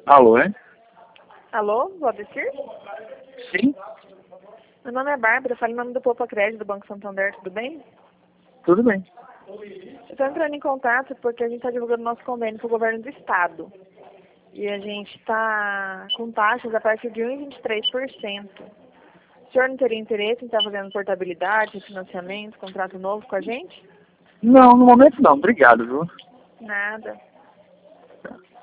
Alô, é? Alô, Valdecir? Sim, Meu nome é Bárbara, falo em nome do Poupa Crédito do Banco Santander, tudo bem? tudo bem. Eu estou entrando em contato porque a gente está divulgando nosso convênio para o governo do estado. E a gente está com taxas a partir de 1,23%. O senhor não teria interesse em estar fazendo portabilidade, financiamento, contrato novo com a gente? Não, no momento não. Obrigado, viu? Nada.